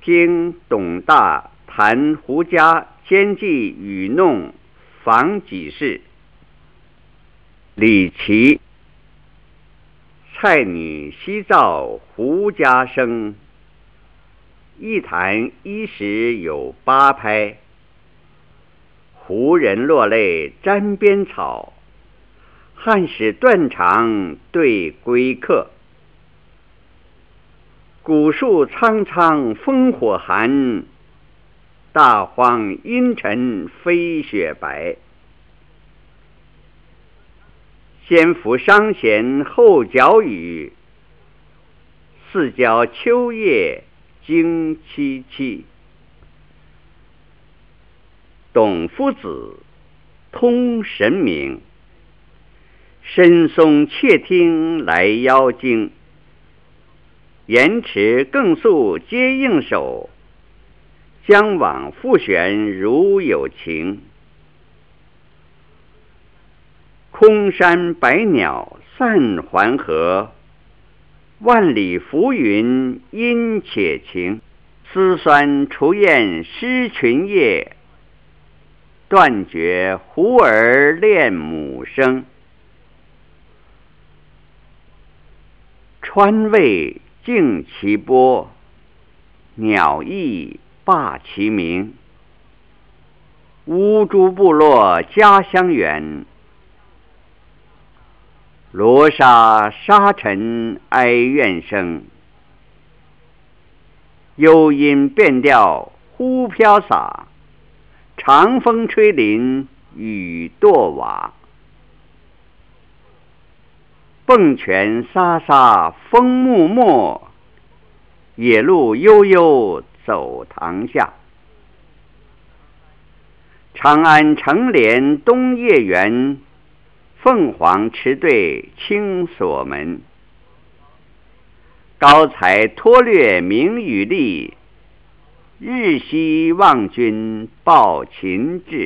听董大谈胡家奸计愚弄防己事。李琦，蔡女西造胡家生，一谈一时有8拍。胡人落泪沾边草，汉使断肠对归客。古树苍苍烽火寒，大荒阴沉飞雪白。先伏商弦后角雨，四角秋夜惊凄凄。董夫子，通神明，深松窃听来邀经。言迟更速皆应手，将往复旋如有情。空山百鸟散还河，万里浮云阴且晴。丝酸雏燕失群夜，断绝胡儿恋母声。川渭静其波，鸟翼罢其鸣。乌珠部落家乡远，罗刹沙尘哀怨声。幽音变调忽飘洒，长风吹林雨堕瓦。蹦泉沙沙风木没，野路悠悠走堂下。长安城帘东夜圆，凤凰池对青锁门。高才脱略名与利，日夕望君报秦志。